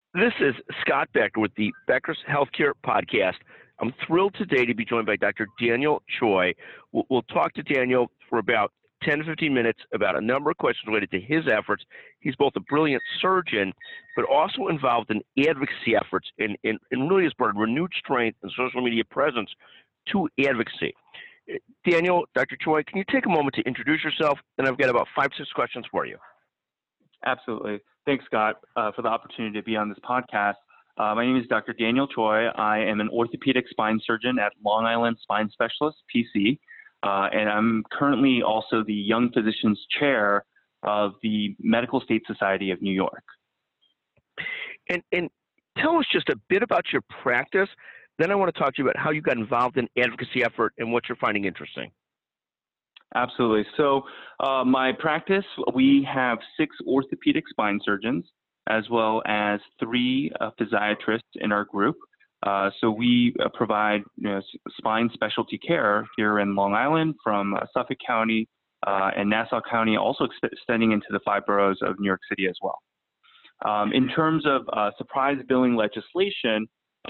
This is Scott Becker with the Becker's Healthcare Podcast. I'm thrilled today to be joined by Dr. Daniel Choi. We'll talk to Daniel for about 10 to 15 minutes about a number of questions related to his efforts. He's both a brilliant surgeon, but also involved in advocacy efforts and really has brought renewed strength and social media presence to advocacy. Daniel, Dr. Choi, can you take a moment to introduce yourself? And I've got about 5-6 questions for you. Absolutely. Thanks, Scott, for the opportunity to be on this podcast. My name is Dr. Daniel Choi. I am an orthopedic spine surgeon at Long Island Spine Specialists, PC, and I'm currently also the Young Physicians Chair of the Medical State Society of New York. And tell us just a bit about your practice. Then I want to talk to you about how you got involved in advocacy effort and what you're finding interesting. Absolutely. So my practice, we have 6 orthopedic spine surgeons as well as 3 physiatrists in our group. So we provide spine specialty care here in Long Island from Suffolk County and Nassau County, also extending into the 5 boroughs of New York City as well. In terms of surprise billing legislation,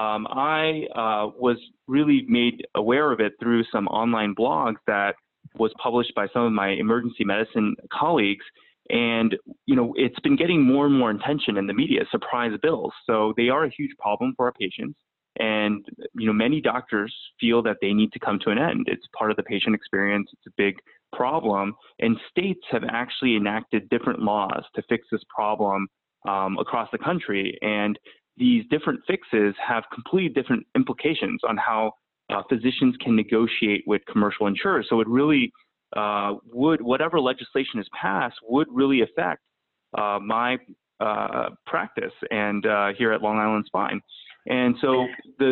I was really made aware of it through some online blogs that was published by some of my emergency medicine colleagues. And, it's been getting more and more attention in the media, surprise bills. So they are a huge problem for our patients. And, many doctors feel that they need to come to an end. It's part of the patient experience. It's a big problem. And states have actually enacted different laws to fix this problem across the country. And these different fixes have completely different implications on how physicians can negotiate with commercial insurers. So it really whatever legislation is passed would really affect my practice and here at Long Island Spine. And so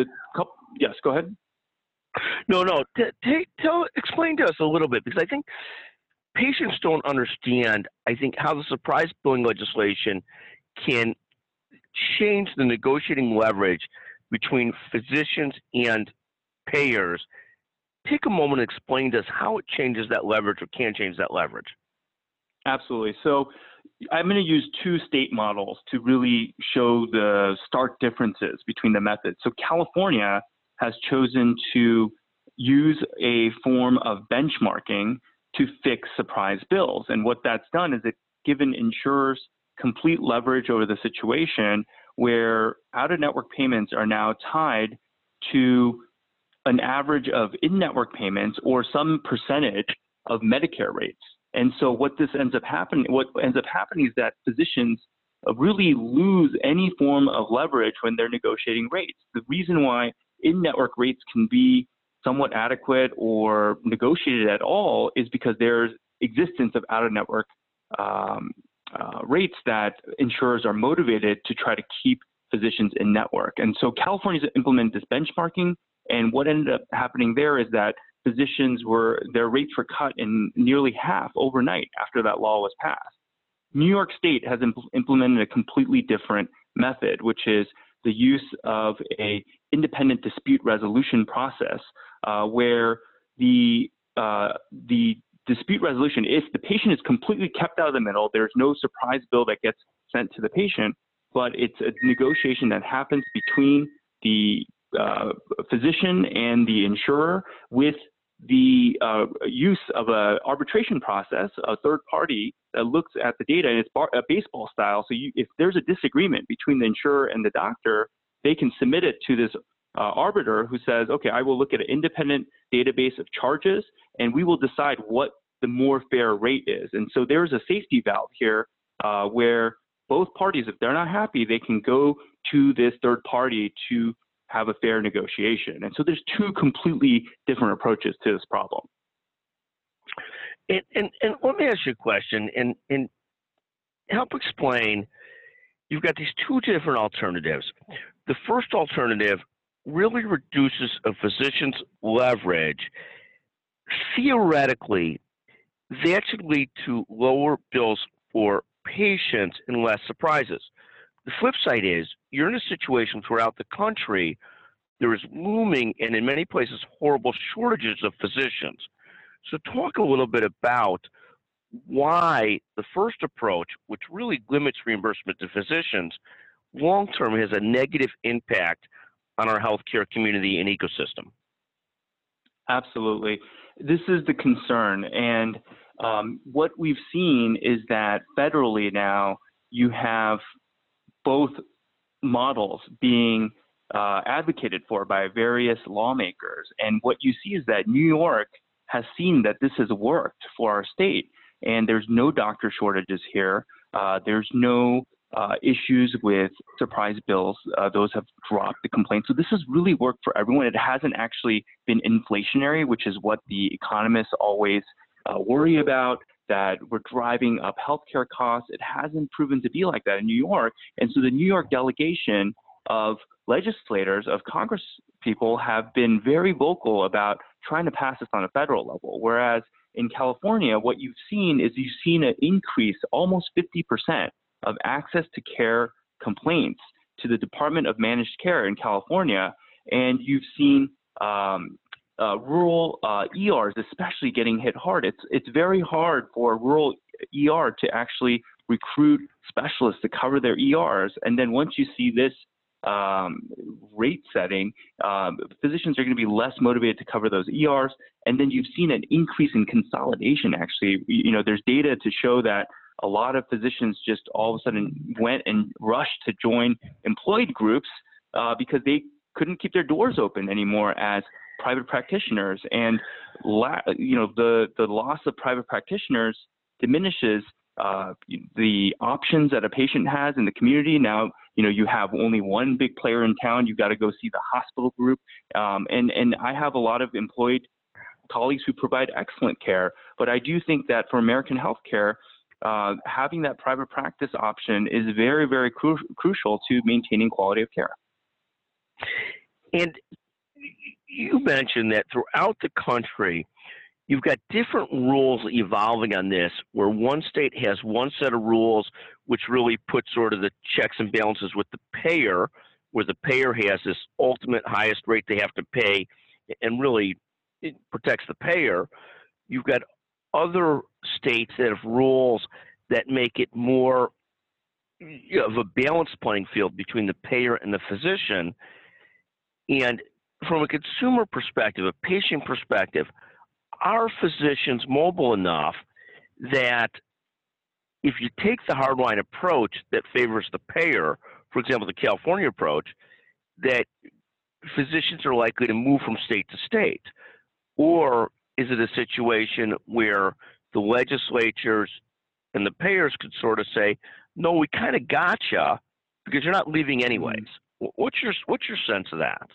yes, go ahead. No. Explain to us a little bit, because I think patients don't understand, how the surprise billing legislation can change the negotiating leverage between physicians and payers. Take a moment and explain to us how it changes that leverage or can change that leverage. Absolutely. So I'm going to use 2 state models to really show the stark differences between the methods. So California has chosen to use a form of benchmarking to fix surprise bills. And what that's done is it's given insurers complete leverage over the situation where out-of-network payments are now tied to an average of in-network payments or some percentage of Medicare rates. And so what ends up happening is that physicians really lose any form of leverage when they're negotiating rates. The reason why in-network rates can be somewhat adequate or negotiated at all is because there's existence of out-of-network rates that insurers are motivated to try to keep physicians in network. And so California's implemented this benchmarking, and what ended up happening there is that their rates were cut in nearly half overnight after that law was passed. New York State has implemented a completely different method, which is the use of a independent dispute resolution process, where the dispute resolution, if the patient is completely kept out of the middle, there's no surprise bill that gets sent to the patient, but it's a negotiation that happens between the physician and the insurer with the use of an arbitration process, a third party that looks at the data, and it's baseball style. So if there's a disagreement between the insurer and the doctor, they can submit it to this arbiter who says, okay, I will look at an independent database of charges, and we will decide what the more fair rate is. And so there's a safety valve here where both parties, if they're not happy, they can go to this third party to have a fair negotiation. And so there's 2 completely different approaches to this problem. And let me ask you a question and help explain. You've got these 2 different alternatives. The first alternative really reduces a physician's leverage. Theoretically, that should lead to lower bills for patients and less surprises. The flip side is you're in a situation throughout the country, there is looming and in many places horrible shortages of physicians. So talk a little bit about why the first approach, which really limits reimbursement to physicians, long-term has a negative impact on our healthcare community and ecosystem? Absolutely. This is the concern. And what we've seen is that federally now you have both models being advocated for by various lawmakers. And what you see is that New York has seen that this has worked for our state. And there's no doctor shortages here. There's no issues with surprise bills. Those have dropped the complaints. So this has really worked for everyone. It hasn't actually been inflationary, which is what the economists always worry about, that we're driving up healthcare costs. It hasn't proven to be like that in New York. And so the New York delegation of legislators, of Congress people, have been very vocal about trying to pass this on a federal level. Whereas in California, what you've seen is you've seen an increase, almost 50%, of access to care complaints to the Department of Managed Care in California. And you've seen rural ERs especially getting hit hard. It's very hard for a rural ER to actually recruit specialists to cover their ERs. And then once you see this rate setting, physicians are going to be less motivated to cover those ERs. And then you've seen an increase in consolidation. Actually, there's data to show that a lot of physicians just all of a sudden went and rushed to join employed groups because they couldn't keep their doors open anymore as private practitioners. And the loss of private practitioners diminishes the options that a patient has in the community. Now, you have only one big player in town. You've got to go see the hospital group. And I have a lot of employed colleagues who provide excellent care. But I do think that for American healthcare, having that private practice option is very, very crucial to maintaining quality of care. And you mentioned that throughout the country, you've got different rules evolving on this, where one state has one set of rules, which really puts sort of the checks and balances with the payer, where the payer has this ultimate highest rate they have to pay, and really it protects the payer. You've got other states that have rules that make it more of a balanced playing field between the payer and the physician. And from a consumer perspective, a patient perspective, are physicians mobile enough that if you take the hardline approach that favors the payer, for example, the California approach, that physicians are likely to move from state to state? Or is it a situation where the legislatures and the payers could sort of say, no, we kind of gotcha because you're not leaving anyways? What's your sense of that?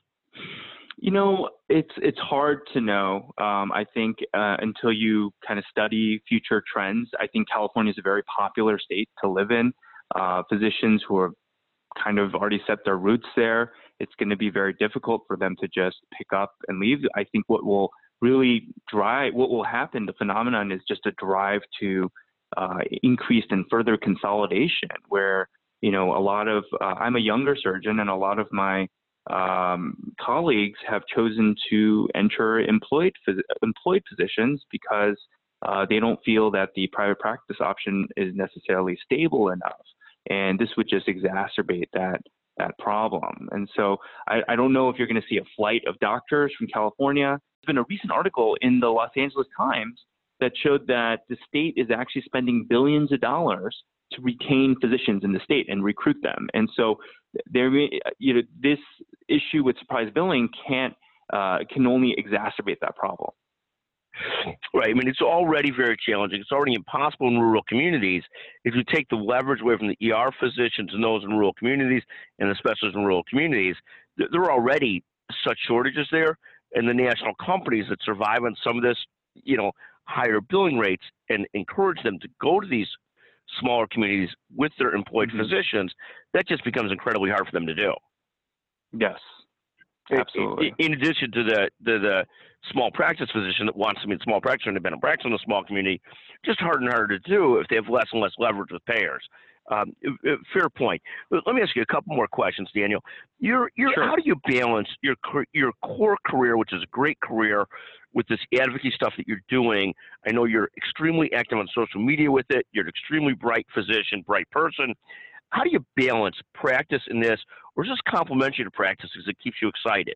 It's hard to know. I think until you kind of study future trends. I think California is a very popular state to live in. Physicians who are kind of already set their roots there, it's going to be very difficult for them to just pick up and leave. I think what will happen, the phenomenon is just a drive to increased and further consolidation, where, a lot of, I'm a younger surgeon, and a lot of my colleagues have chosen to enter employed positions because they don't feel that the private practice option is necessarily stable enough. And this would just exacerbate that problem. And so I don't know if you're going to see a flight of doctors from California. There's been a recent article in the Los Angeles Times that showed that the state is actually spending billions of dollars to retain physicians in the state and recruit them. And so this issue with surprise billing can only exacerbate that problem. Right. I mean, it's already very challenging. It's already impossible in rural communities. If you take the leverage away from the ER physicians and those in rural communities and the specialists in rural communities, there are already such shortages there. And the national companies that survive on some of this, higher billing rates and encourage them to go to these smaller communities with their employed physicians, that just becomes incredibly hard for them to do. Yes, absolutely. In addition to the small practice physician that wants to be a small practice or independent practice in a small community, just harder and harder to do if they have less and less leverage with payers. Fair point. Let me ask you a couple more questions, Daniel. Sure. How do you balance your core career, which is a great career, with this advocacy stuff that you're doing? I know you're extremely active on social media with it. You're an extremely bright physician, bright person. how do you balance practice in this, or is this complementary to practice because it keeps you excited?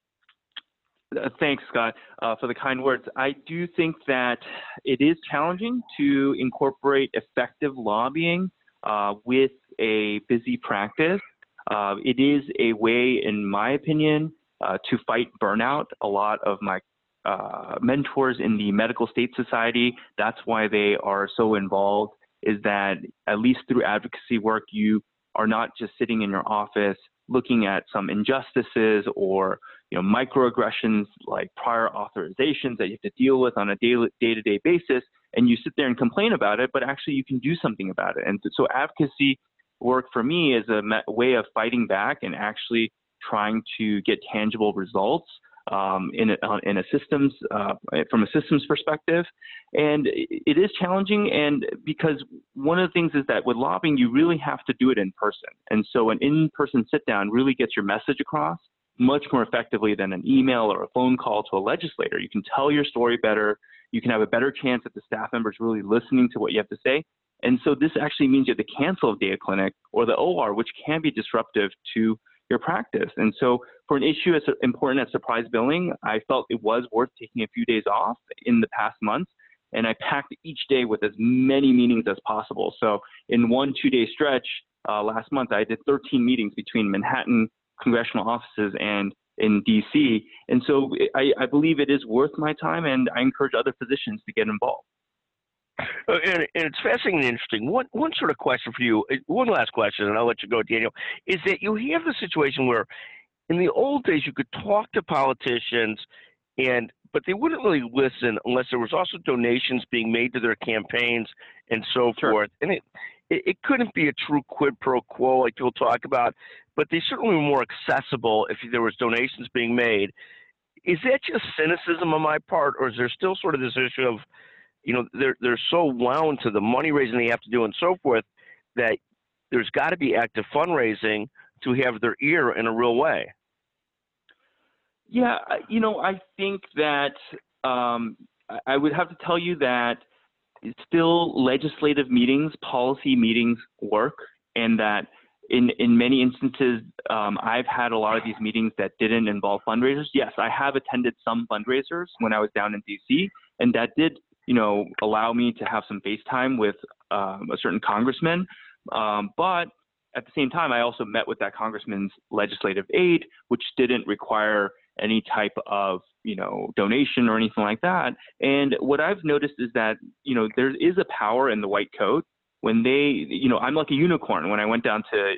Thanks, Scott, for the kind words. I do think that it is challenging to incorporate effective lobbying with a busy practice. It is a way, in my opinion, to fight burnout. A lot of my mentors in the Medical State Society, that's why they are so involved, is that at least through advocacy work, you are not just sitting in your office looking at some injustices or microaggressions like prior authorizations that you have to deal with on a day-to-day basis, and you sit there and complain about it, but actually you can do something about it. And so advocacy work for me is a way of fighting back and actually trying to get tangible results in a systems from a systems perspective. And it is challenging, and because one of the things is that with lobbying, you really have to do it in person. And so an in-person sit down really gets your message across much more effectively than an email or a phone call to a legislator. You can tell your story better. You can have a better chance that the staff members really listening to what you have to say. And so this actually means you have to cancel a day of clinic or the OR, which can be disruptive to your practice. And so for an issue as important as surprise billing, I felt it was worth taking a few days off in the past months. And I packed each day with as many meetings as possible. So in 1 2-day stretch last month, I did 13 meetings between Manhattan congressional offices and in DC. And so I believe it is worth my time, and I encourage other physicians to get involved. And it's fascinating and interesting. One sort of question for you, one last question, and I'll let you go, Daniel, is that you have the situation where in the old days you could talk to politicians, but they wouldn't really listen unless there was also donations being made to their campaigns and so Sure. forth. And it couldn't be a true quid pro quo like people talk about, but they certainly were more accessible if there was donations being made. Is that just cynicism on my part, or is there still sort of this issue of, they're so wound to the money raising they have to do and so forth that there's got to be active fundraising to have their ear in a real way? Yeah, I think that I would have to tell you that still legislative meetings, policy meetings work, and that in many instances, I've had a lot of these meetings that didn't involve fundraisers. Yes, I have attended some fundraisers when I was down in DC, and that did allow me to have some face time with a certain congressman. But at the same time, I also met with that congressman's legislative aide, which didn't require any type of, donation or anything like that. And what I've noticed is that, there is a power in the white coat. When they, I'm like a unicorn. When I went down to,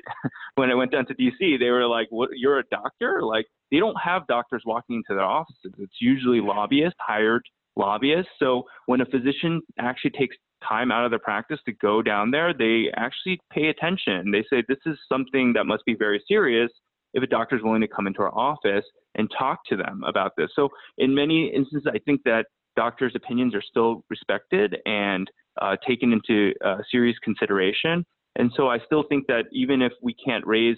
DC, they were like, "What? You're a doctor?" Like, they don't have doctors walking into their offices. It's usually lobbyists, hired lobbyists. So when a physician actually takes time out of their practice to go down there, they actually pay attention. They say, this is something that must be very serious if a doctor is willing to come into our office and talk to them about this. So in many instances, I think that doctors' opinions are still respected and taken into serious consideration. And so I still think that even if we can't raise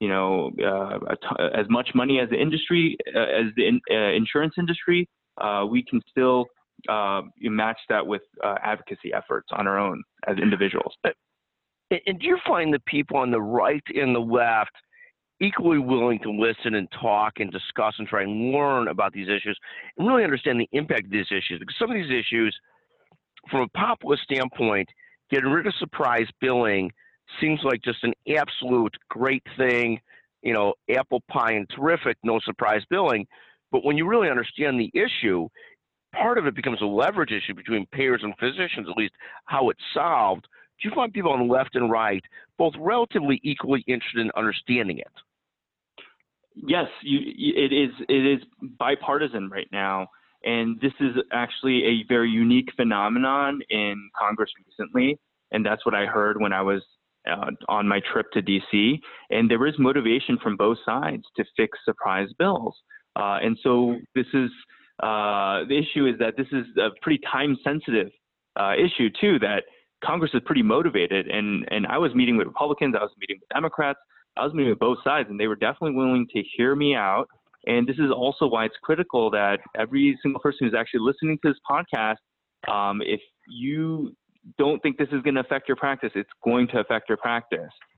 as much money as the industry, as the insurance industry, we can still match that with advocacy efforts on our own as individuals. And do you find that people on the right and the left equally willing to listen and talk and discuss and try and learn about these issues and really understand the impact of these issues? Because some of these issues, from a populist standpoint, getting rid of surprise billing seems like just an absolute great thing, apple pie and terrific, no surprise billing. But when you really understand the issue, part of it becomes a leverage issue between payers and physicians, at least how it's solved. Do you find people on the left and right both relatively equally interested in understanding it? Yes, it is bipartisan right now. And this is actually a very unique phenomenon in Congress recently. And that's what I heard when I was on my trip to DC. And there is motivation from both sides to fix surprise bills. And so this is the issue is that this is a pretty time-sensitive issue, too, that Congress is pretty motivated. And I was meeting with Republicans. I was meeting with Democrats. I was meeting with both sides, and they were definitely willing to hear me out. And this is also why it's critical that every single person who's actually listening to this podcast, if you don't think this is going to affect your practice, it's going to affect your practice.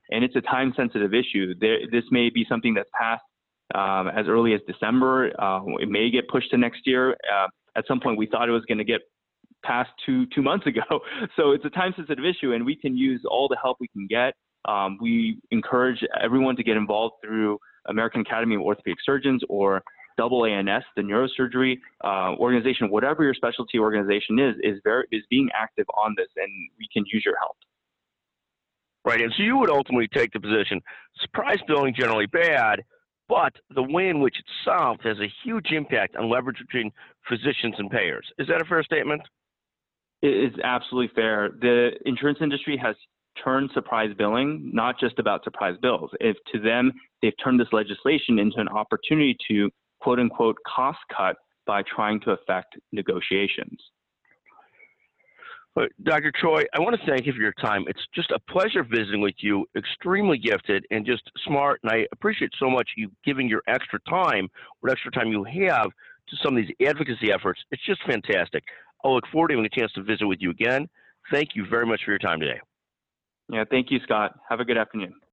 and it's a time-sensitive issue. This may be something that's passed as early as December. It may get pushed to next year. At some point, we thought it was going to get passed two months ago. So it's a time-sensitive issue, and we can use all the help we can get. We encourage everyone to get involved through American Academy of Orthopedic Surgeons or AANS, the neurosurgery organization. Whatever your specialty organization is being active on this, and we can use your help. Right, and so you would ultimately take the position, surprise billing generally bad, but the way in which it's solved has a huge impact on leverage between physicians and payers. Is that a fair statement? It is absolutely fair. The insurance industry has turned surprise billing not just about surprise bills. If to them, they've turned this legislation into an opportunity to quote unquote cost cut by trying to affect negotiations. Dr. Choi, I want to thank you for your time. It's just a pleasure visiting with you, extremely gifted and just smart, and I appreciate so much you giving your extra time, what extra time you have to some of these advocacy efforts. It's just fantastic. I'll look forward to having a chance to visit with you again. Thank you very much for your time today. Yeah, thank you, Scott. Have a good afternoon.